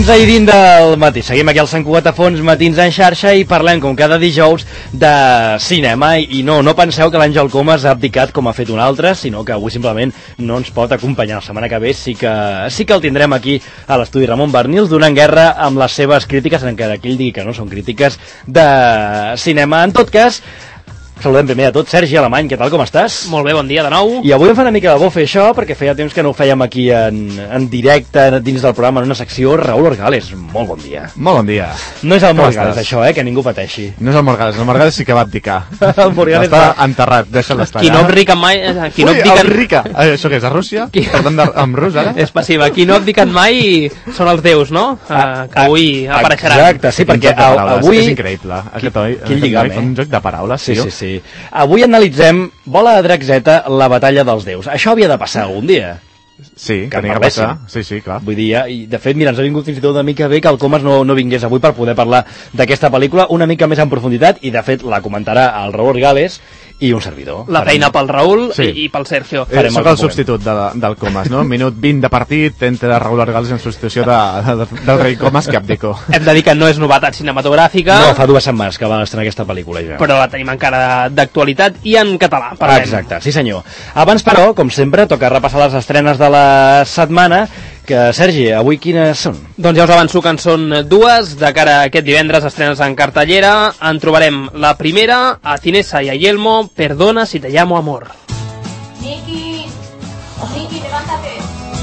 11:20 del matí. Seguim aquí al Sant Cugat a Fons, Matins en xarxa, i parlem, com cada dijous, de cinema. I no penseu que l'Àngel Comas ha abdicat com ha fet un altre, sinó que avui simplement no ens pot acompanyar. La setmana que ve sí que el tindrem aquí a l'estudi Ramon Barnils, donant guerra amb les seves crítiques, encara que ell digui que no són crítiques, de cinema. En tot cas, saludem primer de tot Sergi Alemany, què tal, com estàs? Molt bé, bon dia de nou. I avui em fa una mica de bo fer això, perquè feia temps que no ho fèiem aquí en directe, dins del programa, en una secció. Raül Orgales, molt bon dia. Molt bon dia. No és el Morgales, això, que ningú pateixi. No és el Morgales sí que va abdicar. El Morgales està enterrat, deixa'l estar. Qui no abdica mai... el Rica! Això què és, a Rússia? Parlant amb rus, ara? És passiva. Qui no ha abdicat mai són els déus, no? Que avui apareixeran. Exacte, sí, perquè avui... És increïble. Quin lligam, un joc de paraules, sí. Avui analitzem Bola de Drac Z, la batalla dels déus. Això havia de passar algun dia. Sí, que tenia que passar. Sí, clar. Vull dir, i de fet, mira, ens ha vingut fins i tot una mica bé que el Comas no vingués avui per poder parlar d'aquesta pel·lícula una mica més en profunditat, i de fet la comentarà el Raül Orgales i un servidor. La feina pel Raül i pel Sergio. Soc el substitut del Comas, no? Minut 20 de partit entre Raül Orgales en substitució del rei Comas, que abdico. Hem de dir que no és novetat cinematogràfica. No, fa 2 setmanes que van estrenar aquesta pel·lícula ja. Però la tenim encara d'actualitat i en català, parlem. Exacte, sí senyor. Abans, però, com sempre, toca repassar les estrenes de la setmana. Que, Sergi, avui quines són? Doncs ja us avanço que en són 2. De cara a aquest divendres, estrenes en cartellera. En trobarem la primera, a Cinesa y a Yelmo, Perdona si te llamo amor. Niki, levántate.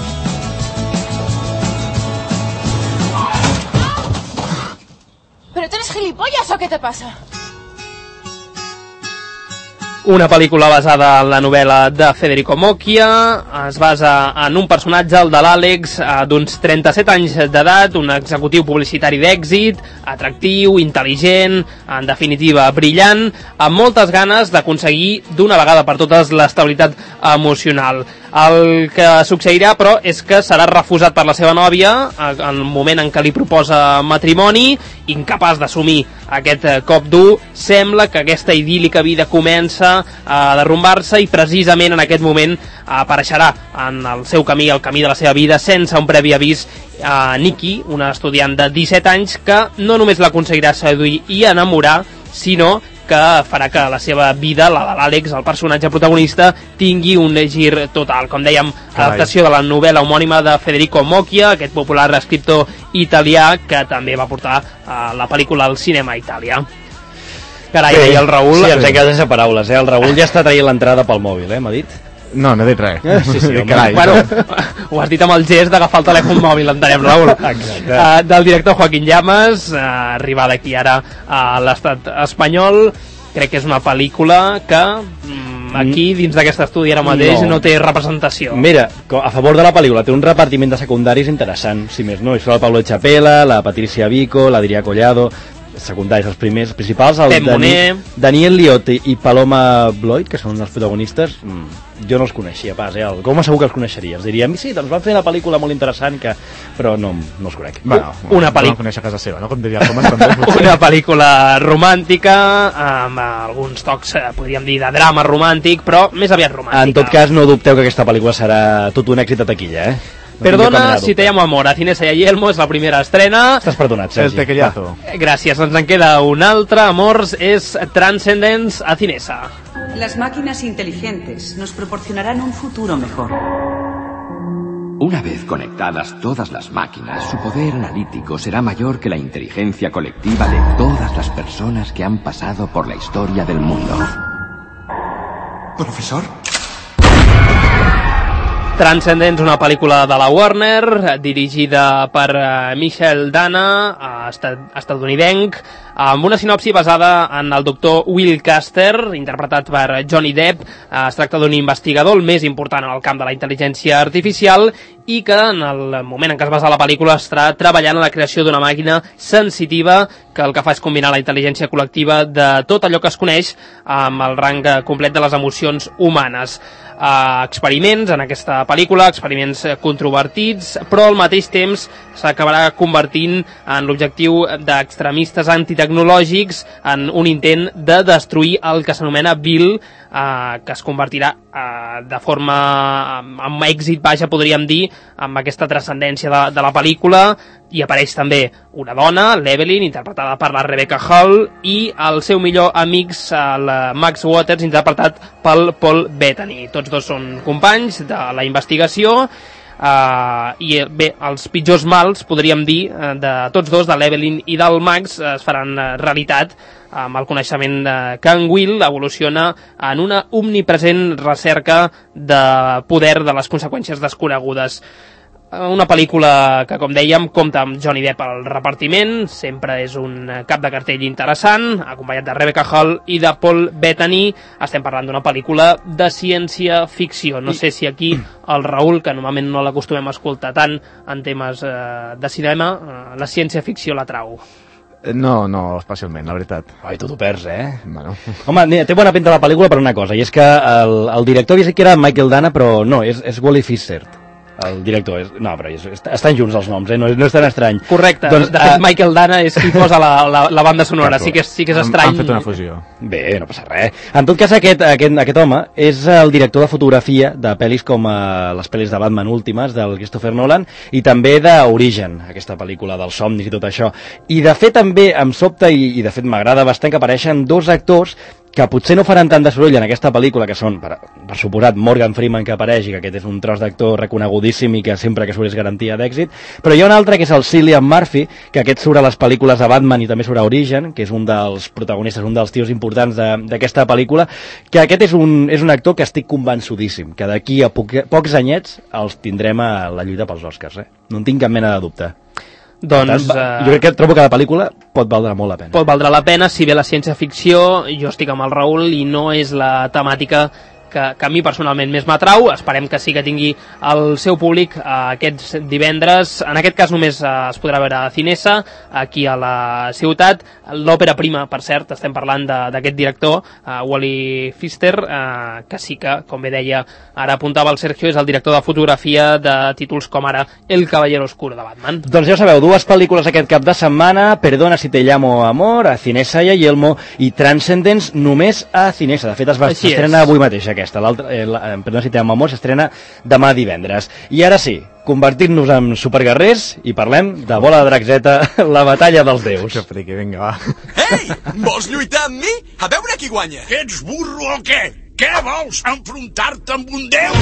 ¿Pero tú eres gilipollas o qué te pasa? Una pel·lícula basada en la novel·la de Federico Mocchia. Es basa en un personatge, el de l'Àlex, d'uns 37 anys d'edat, un executiu publicitari d'èxit, atractiu, intel·ligent, en definitiva brillant, amb moltes ganes d'aconseguir d'una vegada per totes l'estabilitat emocional. El que succeirà, però, és que serà refusat per la seva nòvia en el moment en què li proposa matrimoni. Incapaç d'assumir aquest cop dur, sembla que aquesta idíl·lica vida comença a derrumbar-se, i precisament en aquest moment apareixerà en el seu camí, el camí de la seva vida, sense un previ avís, Niki, una estudiant de 17 anys que no només l'aconseguirà seduir i enamorar, sinó que farà que la seva vida, la de l'Àlex, el personatge protagonista, tingui un gir total. Com dèiem, adaptació de la novel·la homònima de Federico Mocchia, aquest popular escriptor italià que també va portar la pel·lícula al cinema a Itàlia. Carai, i el Raül... Sí, ens hem quedat sense paraules, El Raül ja està traient l'entrada pel mòbil, m'ha dit? No he dit res. Sí, carai. Bueno, ho has dit amb el gest d'agafar el telèfon mòbil, entenem, Raül. Exacte. Del director Joaquín Llamas, arribada aquí ara a l'estat espanyol. Crec que és una pel·lícula que aquí, dins d'aquest estudi ara mateix, no té representació. Mira, a favor de la pel·lícula, té un repartiment de secundaris interessant, si més no. Hi surt el Pablo Chapela, la Patricia Vico, l'Adrià Collado, secundaris, els primers, principals, el Daniel Liotte i Paloma Bloyd, que són els protagonistes. Jo no els coneixia pas, com segur que els coneixeria? Els diríem, sí, doncs van fer una pel·lícula molt interessant, però no els conec. Bueno, una pel·lícula... No conèixer a casa seva, no? Com diria Comas, una pel·lícula romàntica, amb alguns tocs, podríem dir, de drama romàntic, però més aviat romàntica. En tot cas, no dubteu que aquesta pel·lícula serà tot un èxit a taquilla, Perdona si te llamo amor, a Cinesa y a Yelmo, és la primera estrena. Estàs perdonat, Sergi. El tequillazo. Gràcies, ens en queda un altre, amors, és Transcendence a Cinesa. Las máquinas inteligentes nos proporcionarán un futuro mejor. Una vez conectadas todas las máquinas, su poder analítico será mayor que la inteligencia colectiva de todas las personas que han pasado por la historia del mundo. ¿Profesor? Transcendence, una pel·lícula de la Warner, dirigida per Michael Dana, estatunidenc, amb una sinopsi basada en el doctor Will Caster, interpretat per Johnny Depp. Es tracta d'un investigador, el més important en el camp de la intel·ligència artificial, i que en el moment en què es basa la pel·lícula està treballant en la creació d'una màquina sensitiva que el que fa és combinar la intel·ligència col·lectiva de tot allò que es coneix amb el rang complet de les emocions humanes. Experiments en aquesta pel·lícula, experiments controvertits, però al mateix temps s'acabarà convertint en l'objectiu d'extremistes antitecnologia tecnològics en un intent de destruir el que s'anomena Bill, que es convertirà de forma amb èxit, vaja, podríem dir, amb aquesta transcendència de la pel·lícula. Hi apareix també una dona, l'Evelyn, interpretada per la Rebecca Hall, i el seu millor amic, el Max Waters, interpretat pel Paul Bettany. Tots dos són companys de la investigació, i bé, els pitjors mals, podríem dir, de tots dos, de l'Evelyn i del Max, es faran realitat amb el coneixement que en Will evoluciona en una omnipresent recerca de poder de les conseqüències desconegudes. Una pel·lícula que, com dèiem, compta amb Johnny Depp al repartiment, sempre és un cap de cartell interessant, acompanyat de Rebecca Hall i de Paul Bettany. Estem parlant d'una pel·lícula de ciència-ficció. No sé si aquí el Raül, que normalment no l'acostumem a escoltar tant en temes de cinema, la ciència-ficció l'atrau. No especialment, la veritat. Ai, tu t'ho perds, Bueno. Home, té bona pinta la pel·lícula per una cosa, i és que el director havia dit que era Michael Dana, però no, és Wally Pfister. El director no, però estan junts els noms, no és tan estrany. Correcte, doncs, de fet Michael Dana és qui posa la banda sonora, sí que és estrany. Han fet una fusió. Bé, no passa res. En tot cas, aquest home és el director de fotografia de pel·lis com les pel·lis de Batman últimes del Christopher Nolan, i també d'Origen, aquesta pel·lícula dels somnis i tot això. I de fet també em sobta, i de fet m'agrada bastant, que apareixen dos actors que potser no faran tant de soroll en aquesta pel·lícula, que són, per suposat, Morgan Freeman, que apareix, i que aquest és un tros d'actor reconegudíssim i que sempre que surt és garantia d'èxit, però hi ha un altre que és el Cillian Murphy, que aquest surt a les pel·lícules de Batman i també surt a Origen, que és un dels protagonistes, un dels tios importants d'aquesta pel·lícula, que aquest és un actor que estic convençudíssim, que d'aquí a pocs anyets els tindrem a la lluita pels Oscars, No en tinc cap mena de dubte. Doncs, jo crec que trobo que la pel·lícula pot valdre molt la pena. Pot valdre la pena, si bé la ciència-ficció, jo estic amb el Raül i no és la temàtica que a mi personalment més m'atrau. Esperem que sí que tingui el seu públic aquests divendres. En aquest cas només es podrà veure a Cinesa, aquí a la ciutat. L'òpera prima, per cert, estem parlant d'aquest director, Wally Pfister, que sí que, com bé deia, ara apuntava el Sergio, és el director de fotografia de títols com ara El Caballero Oscuro de Batman. Doncs ja ho sabeu, dues pel·lícules aquest cap de setmana, Perdona si te llamo amor, a Cinesa i a Yelmo, i Transcendence només a Cinesa. De fet, s'estrena avui mateix aquesta. Perdona si te llamo amor, s'estrena demà divendres. I ara sí, convertir-nos en superguerrers i parlem de Bola de Drac Z, la batalla dels déus. Que friqui, vinga, va. Ei, vols lluitar amb mi? A veure qui guanya. Que ets burro o què? Què vols, enfrontar-te amb un déu?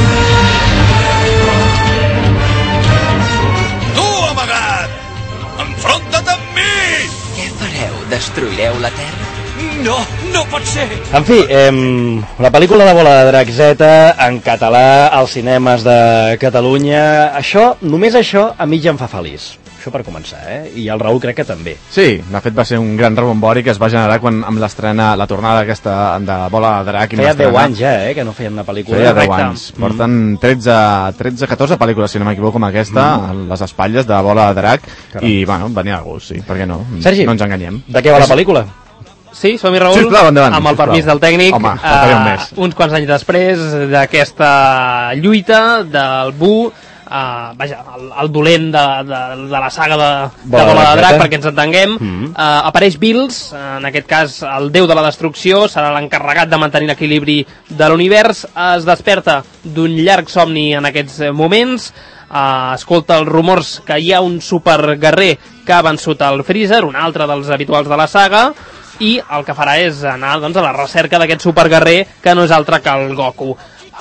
Tu, amagat! Enfronta't amb mi! Què fareu? Destruireu la Terra? No, no pot ser! En fi, la pel·lícula de Bola de Drac Z en català als cinemes de Catalunya, només això a mi ja em fa feliç. Això per començar, I el Raül crec que també. Sí, de fet va ser un gran rebombori que es va generar quan amb l'estrena, la tornada aquesta de Bola de Drac. Feia 10 anys ja, que no feien una pel·lícula. Feia 10 anys. Porten 13-14 pel·lícules, si no m'equivoco, com aquesta, a les espatlles de Bola de Drac, i, bueno, venia de gust, sí, per què no? Sergi, no ens enganyem. De què va la pel·lícula? Sí, som-hi, Raül, sisplau, endavant, amb el permís del tècnic. Home, un mes. Uns quants anys després d'aquesta lluita del Bu, vaja, el dolent de la saga de Bola de Drac, perquè ens entenguem, apareix Bills, en aquest cas el déu de la destrucció, serà l'encarregat de mantenir l'equilibri de l'univers, es desperta d'un llarg somni en aquests moments, escolta els rumors que hi ha un superguerrer que ha vençut el Freezer, un altre dels habituals de la saga, i el que farà és anar, doncs, a la recerca d'aquest superguerrer que no és altre que el Goku.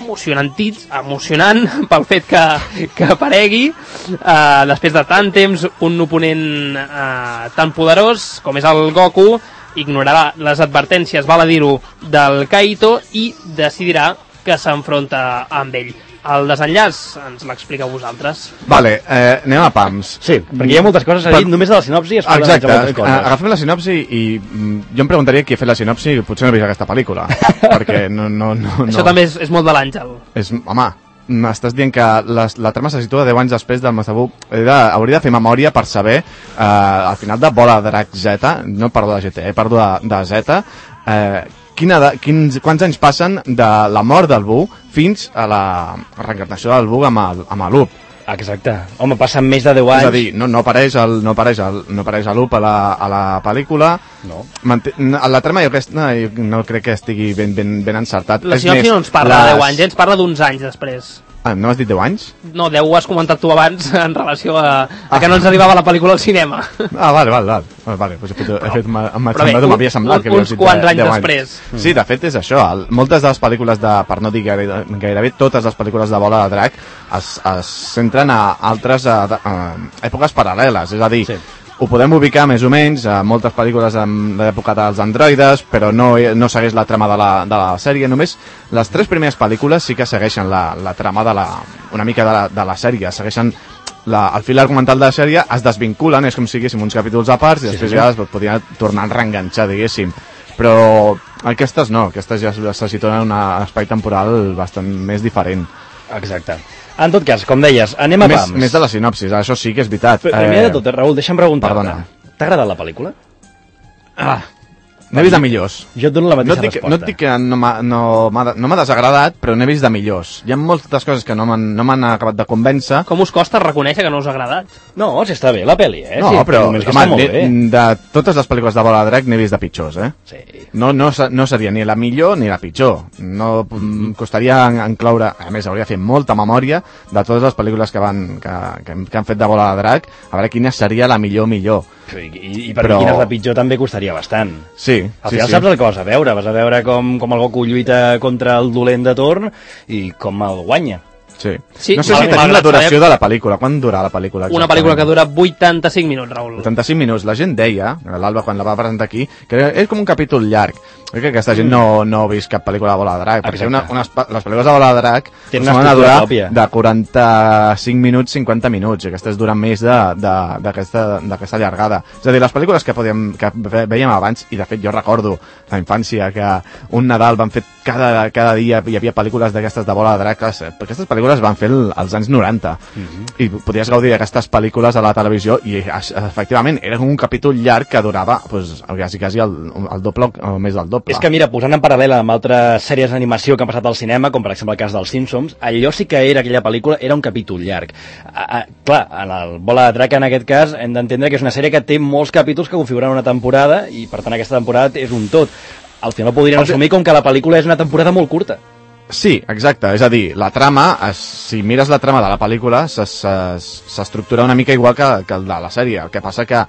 Emocionant pel fet que aparegui després de tant temps un oponent tan poderós com és el Goku. Ignorarà les advertències, val a dir-ho, del Kaito i decidirà que s'enfronta amb ell. El desenllaç ens l'expliqueu vosaltres. Vale, anem a pams. Sí, perquè hi ha moltes coses a dir, només de la sinopsi es parla de moltes coses. Agafem la sinopsi i jo em preguntaria qui ha fet la sinopsi i potser no he vist aquesta pel·lícula, perquè no. Això també és molt de l'Àngel. Home, m'estàs dient que la trama se situa 10 anys després del Masabu. Hauria de fer memòria per saber, al final de Bola de Drac Z, no parlo de GT, parlo de Z, quants anys passen de la mort del Bu fins a la reencarnació del Bu amb l'Up. Exacte. Home, passen més de 10 anys. És a dir, no apareix a l'Up a la pel·lícula. No. La trama jo no crec que estigui ben encertat. La sinopsi no ens parla de 10 anys, ens parla d'uns anys després. Ah, no has dit 10 anys? No, 10 ho has comentat tu abans en relació a que no ens arribava la pel·lícula al cinema. Ah, vale, pues m'havia semblat que uns quants anys després. Sí, de fet és això, moltes de les pel·lícules per no dir gairebé totes les pel·lícules de Bola de Drac es centren a altres èpoques paral·leles, és a dir, ho podem ubicar més o menys a moltes pel·lícules de l'època dels androides, però no segueix la trama de la sèrie. Només les 3 primeres pel·lícules sí que segueixen la trama una mica de la sèrie, segueixen el fil argumental de la sèrie, es desvinculen, és com si siguéssim uns capítols a parts i després ja es podien tornar a reenganxar, diguéssim. Però aquestes no, aquestes ja se situen en un espai temporal bastant més diferent. Exacte. En tot cas, com deies, anem a pams. Més de la sinopsis, això sí que és veritat. Primer de tot, Raül, deixa'm preguntar-te. Perdona. T'ha agradat la pel·lícula? N'he vist de millors. Jo et dono la mateixa resposta. No et dic que no m'ha desagradat, però n'he vist de millors. Hi ha moltes coses que no m'han acabat de convèncer. Com us costa reconèixer que no us ha agradat? No, si està bé la pel·li, No, sí, però, home, de totes les pel·lícules de Bola de Drac n'he vist de pitjors, Sí. No seria ni la millor ni la pitjor. No costaria incloure... A més, hauria de fer molta memòria de totes les pel·lícules que han fet de Bola de Drac, a veure quina seria la millor. I per mi quina és la pitjor també costaria bastant. Sí. Al final saps el que vas a veure com el Goku lluita contra el dolent de torn i com el guanya. Sí. No sé si tenim la duració de la pel·lícula. Quant dura la pel·lícula? Una pel·lícula que dura 85 minuts, Raül. 85 minuts. La gent deia, l'Alba quan la va presentar aquí, que és com un capítol llarg. Crec que aquesta gent no ha vist cap pel·lícula de Bola de Drac, perquè les pel·lícules de Bola de Drac tenen una durar de 45 minuts, 50 minuts, i aquestes duren més d'aquesta llargada. És a dir, les pel·lícules que veiem abans, i de fet jo recordo la infància que un Nadal van fer cada dia hi havia pel·lícules d'aquestes de Bola de Drac. Aquestes pel·lícules van fer als anys 90 i podies gaudir d'aquestes pel·lícules a la televisió i efectivament era un capítol llarg que durava quasi el doble o més del doble. És que mira, posant en paral·lel amb altres sèries d'animació que han passat al cinema, com per exemple el cas dels Simpsons, allò sí que era aquella pel·lícula, era un capítol llarg. Clar, en el Bola de Drac en aquest cas hem d'entendre que és una sèrie que té molts capítols que configuren una temporada i per tant aquesta temporada és un tot. Al final podrien assumir com que la pel·lícula és una temporada molt curta. Sí, exacte, és a dir, la trama, si mires la trama de la pel·lícula, s'estructura una mica igual que el de la sèrie, el que passa que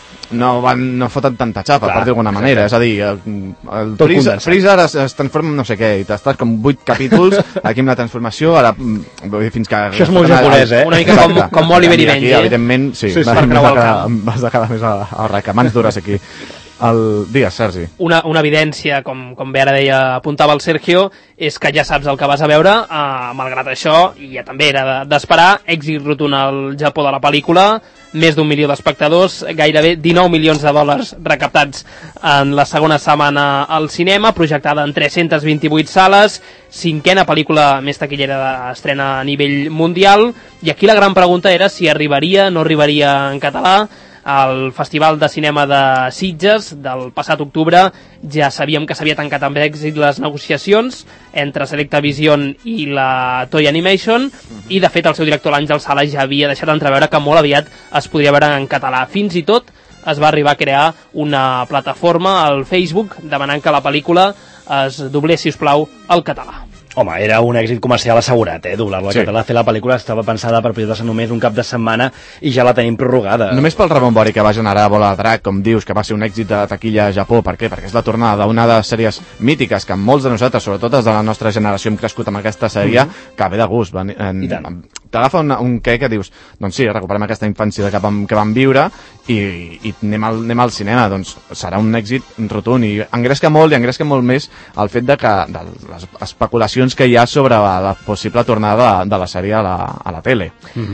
no foten tanta xapa, per dir d'alguna manera, és a dir, el Freezer es transforma en no sé què, i t'estàs com 8 capítols aquí amb la transformació, ara fins que... Això és molt japonès, Una mica com Oliver i Benji. Evidentment, sí, vas de cada més a raca, mans dures aquí. Digues, Sergi. Una evidència, com bé ara deia, apuntava el Sergio, és que ja saps el que vas a veure, malgrat això, i ja també era d'esperar, èxit rotund al Japó de la pel·lícula, més d'1 milió d'espectadors, gairebé 19 milions de dòlars recaptats en la segona setmana al cinema, projectada en 328 sales, 5a pel·lícula més taquillera d'estrena a nivell mundial, i aquí la gran pregunta era si arribaria, no arribaria en català. Al Festival de Cinema de Sitges del passat octubre ja sabíem que s'havia tancat amb èxit les negociacions entre Selecta Vision i la Toei Animation i de fet el seu director l'Àngel Sala ja havia deixat entreveure que molt aviat es podria veure en català. Fins i tot es va arribar a crear una plataforma al Facebook demanant que la pel·lícula es doblés, si us plau, al català. Home, era un èxit comercial assegurat, doblar-la al català. Fer la pel·lícula estava pensada per projectar-se només un cap de setmana i ja la tenim prorrogada. Només pel rebombori que va generar Bola de Drac, com dius, que va ser un èxit de taquilla a Japó. Per què? Perquè és la tornada d'una de les sèries mítiques que molts de nosaltres, sobretot els de la nostra generació, hem crescut amb aquesta sèrie, que ve de gust. T'agafa un què que dius, doncs sí, recuperem aquesta infància que vam viure i anem al cinema. Doncs serà un èxit rotund i engresca molt més el fet de les especulacions que hi ha sobre la possible tornada de la sèrie a la tele.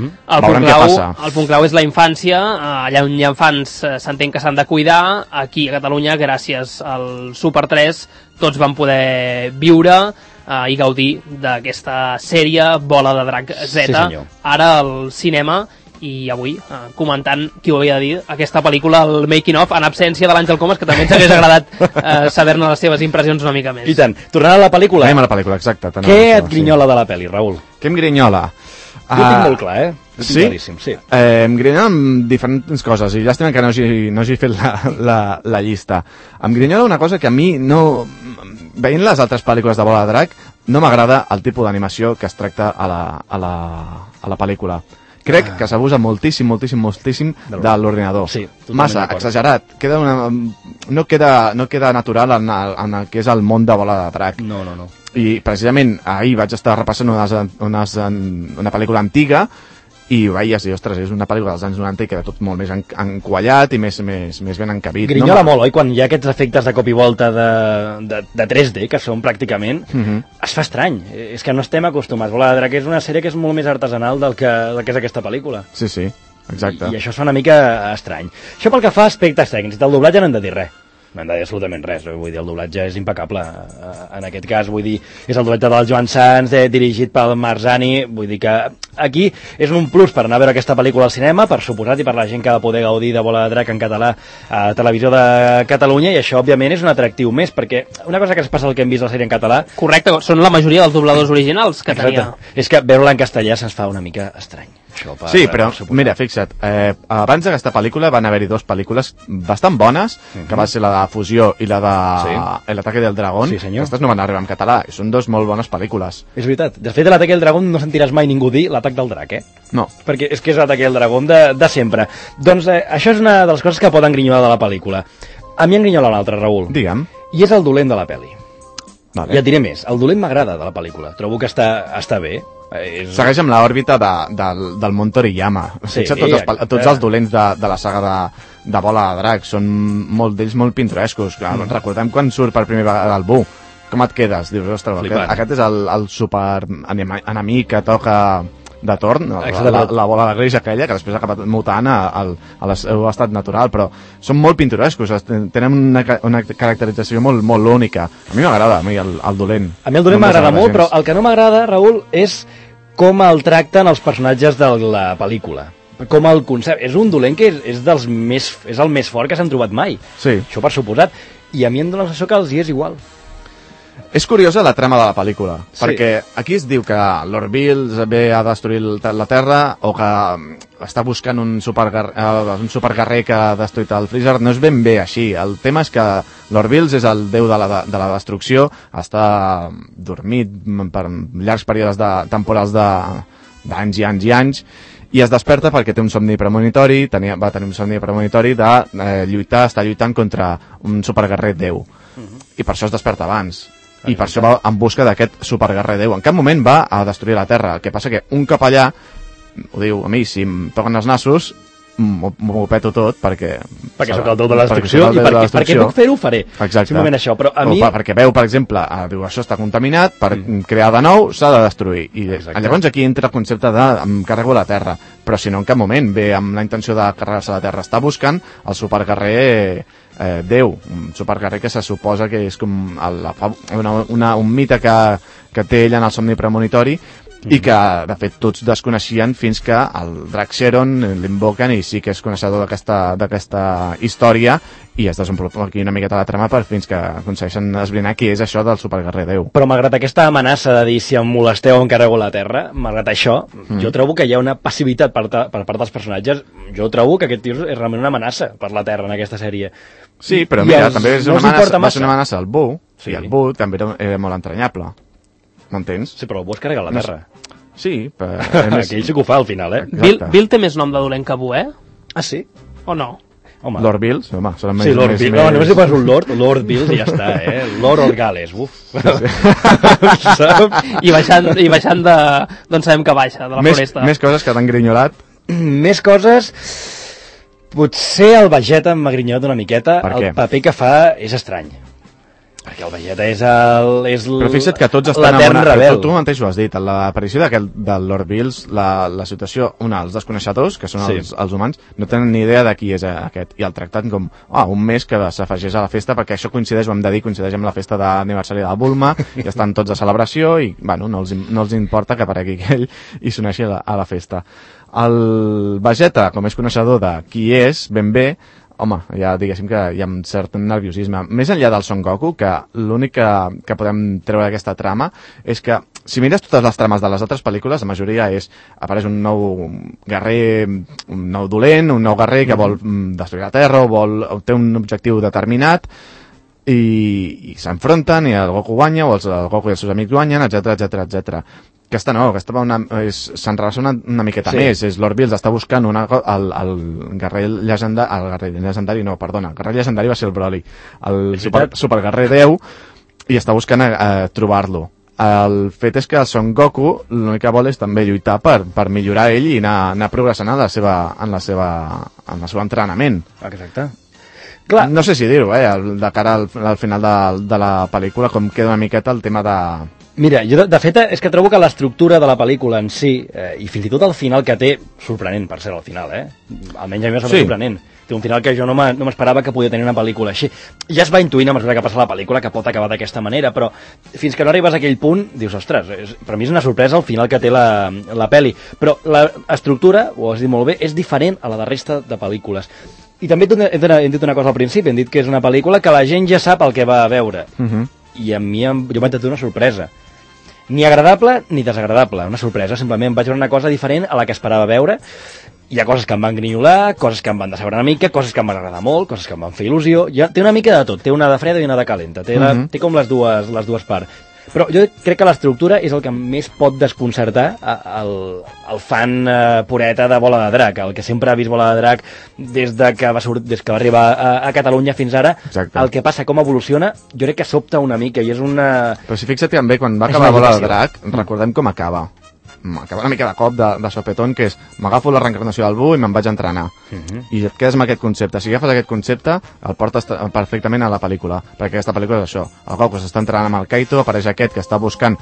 El punt clau és la infància, allà on hi ha infants s'entén que s'han de cuidar, aquí a Catalunya gràcies al Super 3 tots van poder viure i gaudir d'aquesta sèrie Bola de Drac Z, ara al cinema. I avui, comentant, qui ho havia de dir, aquesta pel·lícula, el making of, en absència de l'Àngel Comas, que també ens hagués agradat saber-ne les seves impressions una mica més. I tant. Tornant a la pel·lícula. Anem a la pel·lícula, exacte. Què et grinyola de la pel·li, Raül? Què em grinyola? Jo ho tinc molt clar, Sí? Sí. Em grinyola amb diferents coses, i llàstima que no hagi fet la llista. Em grinyola una cosa que a mi no... Veient les altres pel·lícules de Bola de Drac, no m'agrada el tipus d'animació que es tracta a la pel·lícula. Crec que s'abusa moltíssim de l'ordinador. Sí, massa, exagerat. No queda natural en el que és el món de Bola de Drac. No. I precisament ahir vaig estar repassant una pel·lícula antiga i veies, ostres, és una pel·lícula dels anys 90 i queda tot molt més enquallat i més ben encabit. Grinyola molt, oi? Quan hi ha aquests efectes de cop i volta de 3D, que són pràcticament, es fa estrany. És que no estem acostumats. Bola de Drac és una sèrie que és molt més artesanal del que és aquesta pel·lícula. Sí, exacte. I això fa una mica estrany. Això pel que fa a aspectes tècnics. Del doblatge no hem de dir res. No hem de dir absolutament res, vull dir, el doblatge és impecable en aquest cas, vull dir, és el doblatge del Joan Sans, dirigit pel Marzani, vull dir que aquí és un plus per anar a veure aquesta pel·lícula al cinema, per suposat, i per la gent que ha de poder gaudir de Bola de Drac en català a Televisió de Catalunya, i això, òbviament, és un atractiu més, perquè una cosa que ens passa el que hem vist la sèrie en català... Correcte, són la majoria dels dobladors originals que tenia. És que veure-la en castellà se'ns fa una mica estrany. Sí, però mira, fixa't, abans d'aquesta pel·lícula van haver-hi dues pel·lícules bastant bones, que va ser la de Fusió i la de l'Ataque del Dragón. Sí, senyor. Aquestes no van arribar en català, i són dos molt bones pel·lícules. És veritat. De fet, de l'Ataque del Dragón no sentiràs mai ningú dir l'Atac del Drac, No. Perquè és que és l'Ataque del Dragón de sempre. Doncs això és una de les coses que poden grinyolar de la pel·lícula. A mi em grinyola l'altre, Raül. Digue'm. I és el dolent de la pel·li. Vale. Ja et diré més. El dolent m'agrada de la pel·lícula. Trobo que està bé. Segueix amb l'òrbita del món Toriyama. Sí, tots els dolents de la saga de Bola de Drac són molt d'ells molt pintorescos. Recordem quan surt per primera vegada el Bu. Com et quedes? Dius, ostres, aquest és el super enemic que toca de torn, la bola de greix aquella, que després ha acabat mutant al seu estat natural, però són molt pintorescos, tenen una caracterització molt única. A mi m'agrada, el dolent. A mi el dolent m'agrada molt, però el que no m'agrada, Raül, és com el tracten els personatges de la pel·lícula. Com el concepte. És un dolent que és el més fort que s'han trobat mai. Sí. Això per suposat. I a mi em dóna la sensació que els hi és igual. És curiosa la trama de la pel·lícula, perquè aquí es diu que Lord Bills ve a destruir la Terra o que està buscant un superguerrer que ha destruït el Freezer. No és ben bé així. El tema és que Lord Bills és el déu de la destrucció, està dormit per llargs períodes temporals d'anys i anys i anys, i es desperta perquè té un somni premonitori, va tenir un somni premonitori de estar lluitant contra un superguerrer déu. I per això es desperta abans. I per això va en busca d'aquest superguerrer déu. En cap moment va a destruir la Terra. El que passa que un cop allà, ho diu a mi, si em toquen els nassos, m'ho peto tot perquè sóc el déu de la destrucció i perquè puc fer-ho, ho faré. Exacte. Simplement això, però a mi... Perquè veu, per exemple, diu, això està contaminat, per crear de nou s'ha de destruir. I llavors aquí entra el concepte de em carrego la Terra, però si no en cap moment ve amb la intenció de carregar-se la Terra. Està buscant el superguerrer Déu, un superguerrer que se suposa que és com un mite que té ell en el somni premonitori i que, de fet, tots desconeixien fins que el drac Xeron l'invoquen i sí que és coneixedor d'aquesta història i es desenvolupa aquí una miqueta la trama fins que aconsegueixen esbrinar qui és això del superguerrer Déu. Però malgrat aquesta amenaça de dir si em molesteu em carrego la Terra, malgrat això, jo trobo que hi ha una passivitat per part dels personatges. Jo trobo que aquest tio és realment una amenaça per la Terra en aquesta sèrie. Sí, però mira, també va ser una amenaça al Bu, i el Bu també era molt entranyable. M'entens? Sí, però el Bu es carrega la Terra. Sí, però... Aquell sí que ho fa al final, Bill té més nom de dolent que Bu, Ah, sí? O no? Home. Lord Bills, home, serà més... Sí, Lord Bills. No, només si fas un Lord Bills i ja està, Lord Orgales, uf. I baixant de... Doncs sabem que baixa, de la floresta. Més coses que t'han grinyolat? Més coses... Potser el Vegeta m'ha grinyolat una miqueta. El paper que fa és estrany. Perquè el Vegeta és però fixa't que tots estan tu mateix ho has dit, en l'aparició del Lord Bills, la situació, els desconeixedors, que són els humans, no tenen ni idea de qui és aquest, i el tracten com un mes que s'afegeix a la festa, perquè això coincideix amb la festa d'aniversari de la Bulma, i estan tots a celebració, i bueno, no els importa que aparegui aquell i s'uneixi a la festa. El Vegeta, com és coneixedor de qui és, ben bé, home, ja diguéssim que hi ha un cert nerviosisme. Més enllà del Son Goku, que l'únic que podem treure d'aquesta trama és que, si mires totes les trames de les altres pel·lícules, la majoria apareix un nou guerrer, un nou dolent, un nou guerrer que vol destruir la Terra o té un objectiu determinat, i s'enfronten i el Goku guanya o el Goku i els seus amics guanyen, etc. Aquesta no, se'n relaciona una miqueta més. És Lord Bills està buscant el guerrer llegendari, el guerrer llegendari va ser el Broly, el superguerrer 10, i està buscant trobar-lo. El fet és que el Son Goku l'únic que vol és també lluitar per millorar ell i anar progressant en el seu entrenament. Exacte. Clar. No sé si dir-ho, de cara al final de la pel·lícula, com queda una miqueta el tema de... Mira, jo de fet és que trobo que l'estructura de la pel·lícula en si, i fins i tot el final que té, sorprenent per ser al final, almenys a mi m'ha semblat sorprenent. Té un final que jo no m'esperava que podia tenir una pel·lícula així. Ja es va intuint a mesura que passa la pel·lícula que pot acabar d'aquesta manera, però fins que no arribes a aquell punt, dius, ostres, per mi és una sorpresa el final que té la pel·li. Però l'estructura, ho has dit molt bé, és diferent a la de resta de pel·lícules. I també hem dit una cosa al principi, hem dit que és una pel·lícula que la gent ja sap el que va a veure. I a mi jo m'ha estat una sorpresa. Ni agradable ni desagradable, una sorpresa. Simplement vaig veure una cosa diferent a la que esperava veure. Hi ha coses que em van grinyolar, coses que em van decebre una mica, coses que em van agradar molt, coses que em van fer il·lusió. Té una mica de tot, té una de freda i una de calenta. Té com les dues parts. Però jo crec que l'estructura és el que més pot desconcertar el fan pureta de Bola de Drac, el que sempre ha vist Bola de Drac des que va arribar a Catalunya fins ara. Exacte. El que passa, com evoluciona, jo crec que sobta una mica i és una... Però si fixa't també, quan va acabar Bola de Drac, recordem com acaba. Acaba una mica de cop de sopetón, que és m'agafo la reencarnació del Buu i me'n vaig entrenar. I et quedes amb aquest concepte. Si agafes aquest concepte, el portes perfectament a la pel·lícula, perquè aquesta pel·lícula és això. El Goku s'està entrenant amb el Kaito, apareix aquest que està buscant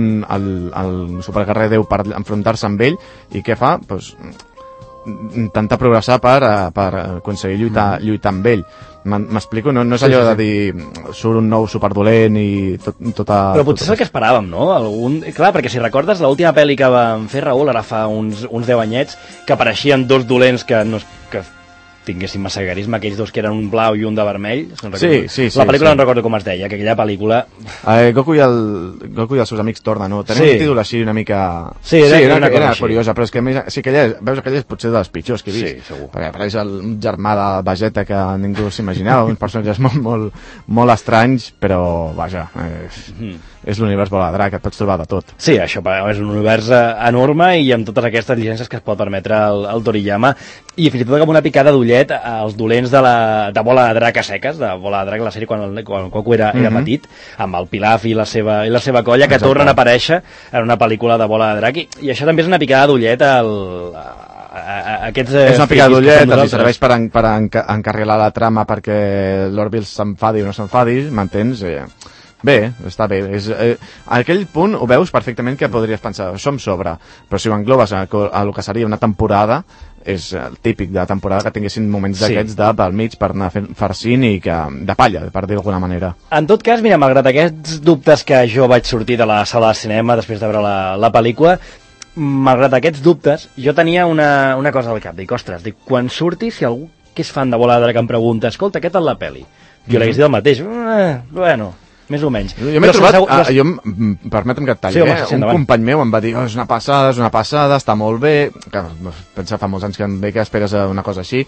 el superguerrer 10 per enfrontar-se amb ell, i què fa? Pues, intentar progressar per aconseguir lluitar amb ell. M'explico? No és allò de dir surt un nou superdolent i tota... Però potser és el que esperàvem, no? Clar, perquè si recordes l'última pel·li que vam fer, Raül, ara fa uns 10 anyets, que apareixien dos dolents que tinguessin massa carisma, aquells dos que eren un blau i un de vermell. Sí. La pel·lícula no recordo com es deia, que aquella pel·lícula... Goku i els seus amics tornen, no? Tenen un títol així una mica... Sí, era curiosa, però és que veus aquella és potser de les pitjors que he vist. Sí, segur. Perquè apareix el germà de Vegeta que ningú s'imaginava, uns personatges molt estranys, però, vaja, és l'univers Bola de Drac, et pots trobar de tot. Sí, això és un univers enorme i amb totes aquestes llicències que es pot permetre el Toriyama, i fins i tot com una picada d'ullet als dolents de Bola de Drac a seques, de Bola de Drac, la sèrie quan Goku era petit, amb el Pilaf i la seva colla, que tornen a aparèixer en una pel·lícula de Bola de Drac, i això també és una picada d'ullet a aquests... És una picada d'ullet, els serveix per encarrilar la trama perquè Lord Bills s'enfadi o no s'enfadi, m'entens? Bé, està bé. A aquell punt ho veus perfectament que podries pensar, som sobre, però si ho englobes a el que seria una temporada, és el típic de temporada que tinguessin moments d'aquests pel mig per anar fent farcint i de palla, per dir d'alguna manera. En tot cas, mira, malgrat aquests dubtes que jo vaig sortir de la sala de cinema després de veure la pel·lícula, malgrat aquests dubtes, jo tenia una cosa al cap. Dic, ostres, quan surti, si algú que és fan de Bola de Drac em pregunta, escolta, què tal la pel·li? Jo l'hagués dit el mateix. Bueno, més o menys. Jo m'he trobat, permetem que et talli, un company meu em va dir, és una passada, està molt bé, pensa fa molts anys que bé que esperes una cosa així,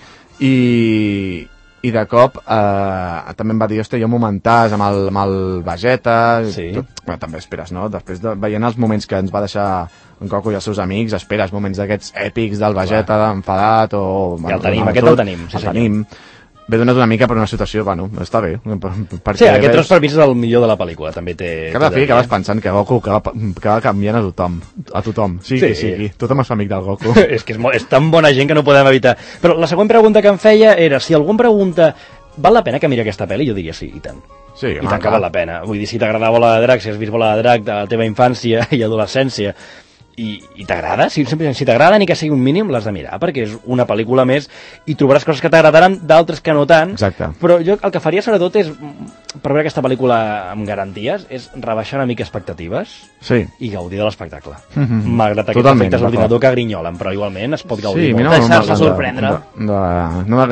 i de cop també em va dir, hòstia, jo momentàs amb el Vegeta, també esperes, no? Després veient els moments que ens va deixar en Goku i els seus amics, esperes moments d'aquests èpics del Vegeta enfadat o... Ja el tenim, aquest el tenim. El tenim. Ve donat una mica per una situació, bueno, està bé. Sí, aquest tros per mi és el millor de la pel·lícula, també té... Cada fi acabes pensant que Goku acaba canviant a tothom. Sí. Tothom és amic del Goku. És que és tan bona gent que no podem evitar. Però la següent pregunta que em feia era, si algú em pregunta, val la pena que miri aquesta pel·li? Jo diria sí, i tant. Sí, i tant que val la pena. Vull dir, si t'agrada Bola de Drac, si has vist Bola de Drac de la teva infància i adolescència, i t'agrada, si t'agrada ni que sigui un mínim l'has de mirar, perquè és una pel·lícula més i trobaràs coses que t'agradaran, d'altres que no tant. Exacte. Però jo el que faria sobretot és, per veure aquesta pel·lícula amb garanties, és rebaixar una mica expectatives i gaudir de l'espectacle. Malgrat aquests efectes d'ordinador que grinyolen, però igualment es pot gaudir molt. Deixar-se sorprendre. No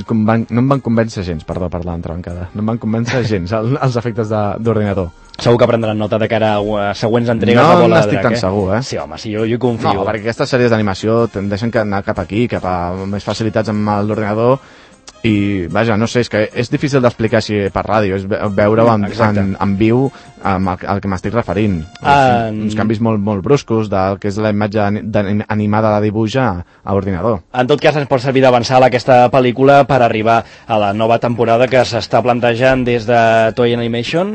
em van convèncer gens, perdó per l'entroncada, no em van convèncer gens els efectes d'ordinador. Segur que prendran nota de cara a següents entregues de Bola de Drac. No n'estic tan segur, eh? Sí, home, sí, jo hi confio. No, perquè aquestes sèries d'animació tendeixen a anar cap aquí, cap a més facilitats amb l'ordinador, i, vaja, no sé, és que és difícil d'explicar així per ràdio, és veure-ho en viu al que m'estic referint. Uns canvis molt bruscos del que és la imatge animada de dibuix a ordinador. En tot cas, ens pot servir d'avançar aquesta pel·lícula per arribar a la nova temporada que s'està plantejant des de Toei Animation,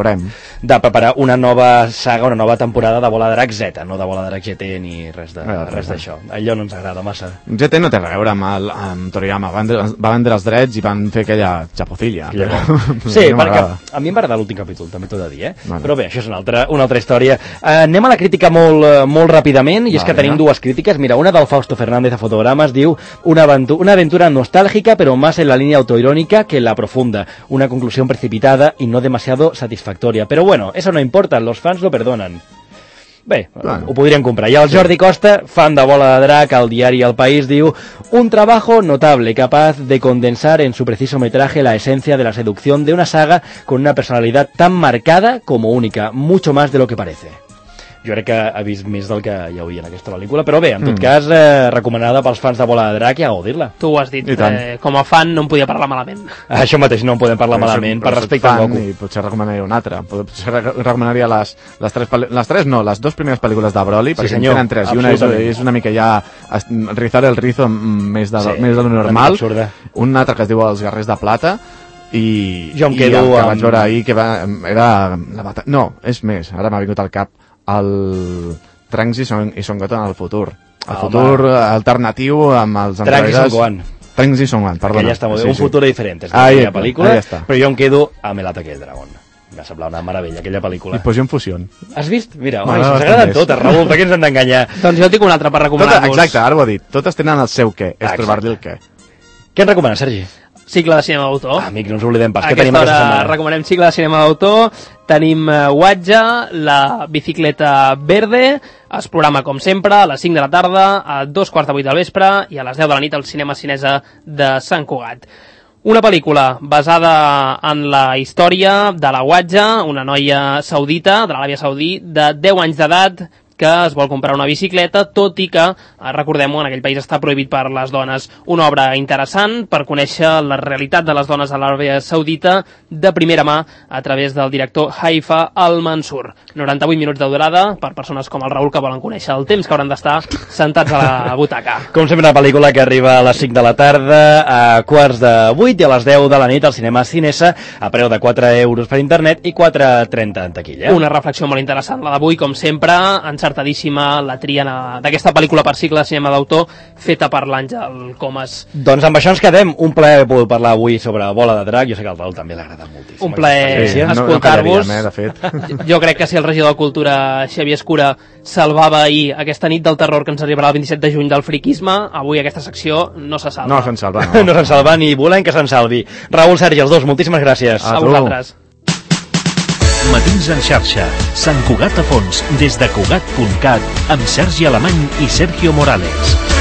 de preparar una nova saga, una nova temporada de Bola de Drac Z, no de Bola de Drac GT ni res d'això. Allò no ens agrada massa. GT no té res a veure amb Toriyama, va vendre els drets i van fer aquella xapocilla. Sí, perquè a mi em va agradar l'últim capítol, també t'ho he de dir, però bé, això és una altra història. Anem a la crítica molt ràpidament, i és que tenim dues crítiques. Mira, una del Fausto Fernández a Fotogramas diu una aventura nostálgica pero más en la línea autoirónica que en la profunda, una conclusión precipitada y no demasiado satisfactoria, pero bueno, eso no importa, los fans lo perdonan. Bé, ho podríem comprar. I el Jordi Costa, fan de Bola de Drac, al diari El País, diu: un trabajo notable, capaz de condensar en su preciso metraje la esencia de la seducción de una saga con una personalidad tan marcada como única, mucho más de lo que parece. Jo crec que ha vist més del que hi hauria en aquesta pel·lícula, però bé, en tot cas, recomanada pels fans de Bola de Drac, ja gaudir-la. Tu ho has dit, com a fan no em podia parlar malament. Això mateix, no en podem parlar malament, per respecte al Goku. I potser recomanaria una altra, potser recomanaria les dues primeres pel·lícules de Broly, perquè en tenen tres, i una és una mica ja rizar el rizo més de lo normal, una altra que es diu Els Guerrers de Plata, i el que vaig veure ahir que era la batalla... No, és més, ara m'ha vingut al cap el Trunks i Son Goten al futur. El futur alternatiu amb els androides. Trunks i Son Gohan, perdona. Que ja està molt bé, un futur diferent, és aquella pel·lícula, però jo em quedo amb El ataque del dragón. M'ha semblat una meravella, aquella pel·lícula. I Potion Fusion. Has vist? Mira, ens agraden totes, Raül, per què ens hem d'enganyar? Doncs jo tinc una altra per recomanar-vos. Exacte, ara ho he dit. Totes tenen el seu què, és trobar-li el què. Què ens recomanes, Sergi? Cicle de cinema d'autor. Amic, no ens oblidem pas. Aquesta hora recomanem cicle de cinema d'autor. Tenim Watja, la bicicleta verde, es programa com sempre a les 5 de la tarda, a 2:15 del vespre i a les 10 de la nit al cinema Cinesa de Sant Cugat. Una pel·lícula basada en la història de la Watja, una noia saudita, de l'Aràbia Saudí, de 10 anys d'edat, que es vol comprar una bicicleta, tot i que, recordem-ho, en aquell país està prohibit per les dones. Una obra interessant per conèixer la realitat de les dones a l'Aràbia Saudita de primera mà a través del director Haifa Al-Mansur. 98 minuts de durada per persones com el Raül que volen conèixer el temps que hauran d'estar sentats a la butaca. Com sempre, una pel·lícula que arriba a les 5 de la tarda, a 7:15 i a les 10 de la nit al cinema Cinesa, a preu de 4 euros per internet i 4,30 en taquilla. Una reflexió molt interessant, la d'avui, com sempre, encertadíssima la tria d'aquesta pel·lícula per cicle de cinema d'autor feta per l'Àngel Comas. Doncs amb això ens quedem. Un plaer poder parlar avui sobre Bola de Drac. Jo sé que al Raül també l'ha agradat moltíssim. Un plaer escoltar-vos. Jo crec que si el regidor de Cultura, Xavier Escura, salvava ahir aquesta nit del terror que ens arribarà el 27 de juny del friquisme, avui aquesta secció no se salva. No se'n salva, no. No se'n salva ni volem que se'n salvi. Raül, Sergi, els dos, moltíssimes gràcies. A vosaltres. Matins en xarxa, Sant Cugat a fons, des de Cugat.cat, amb Sergi Alemany i Sergio Morales.